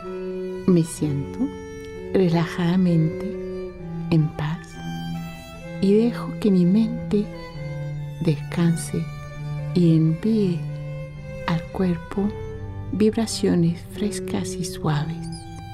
Me siento relajadamente en paz y dejo que mi mente descanse y envíe al cuerpo vibraciones frescas y suaves.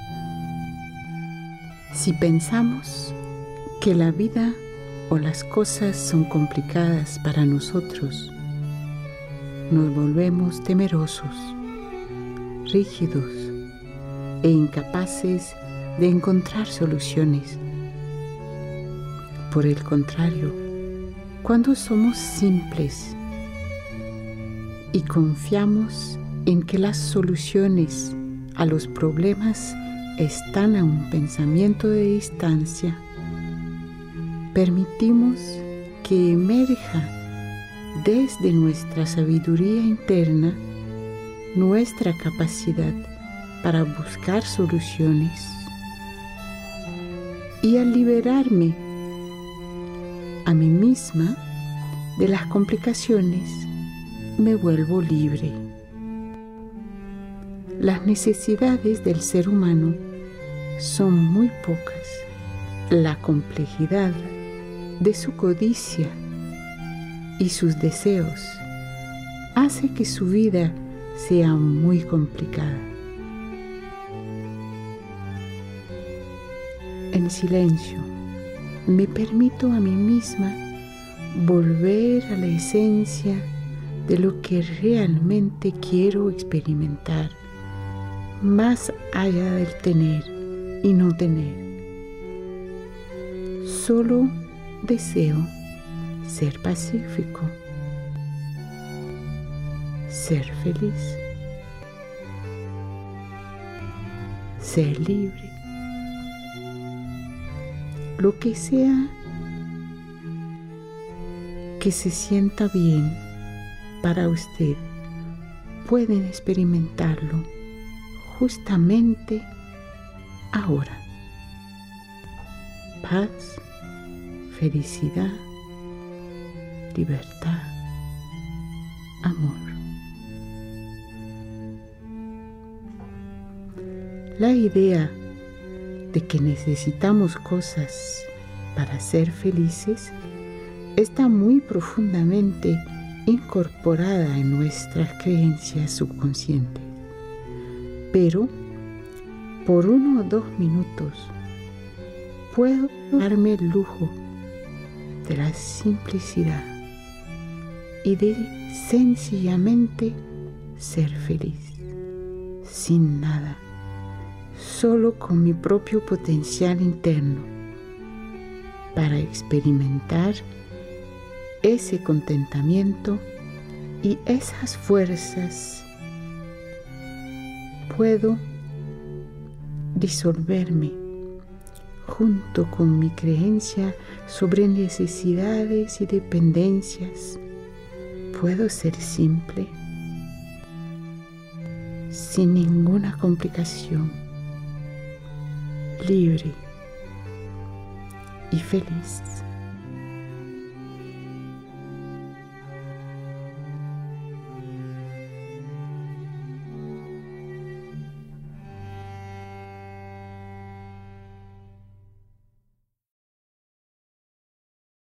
Si pensamos que la vida o las cosas son complicadas para nosotros, nos volvemos temerosos, rígidos e incapaces de encontrar soluciones. Por el contrario, cuando somos simples y confiamos en que las soluciones a los problemas están a un pensamiento de distancia, permitimos que emerja desde nuestra sabiduría interna nuestra capacidad para buscar soluciones. Y al liberarme a mí misma de las complicaciones, me vuelvo libre. Las necesidades del ser humano son muy pocas. La complejidad de su codicia y sus deseos hace que su vida sea muy complicada. En silencio, me permito a mí misma volver a la esencia de lo que realmente quiero experimentar, más allá del tener y no tener. Solo deseo ser pacífico, ser feliz, ser libre. Lo que sea que se sienta bien para usted, pueden experimentarlo justamente ahora. Paz, felicidad, libertad, amor. La idea de que necesitamos cosas para ser felices está muy profundamente incorporada en nuestras creencias subconscientes. Pero por 1 o 2 minutos puedo darme el lujo de la simplicidad y de sencillamente ser feliz, sin nada, solo con mi propio potencial interno, para experimentar ese contentamiento y esas fuerzas. Puedo disolverme junto con mi creencia sobre necesidades y dependencias. Puedo ser simple, sin ninguna complicación, libre y feliz.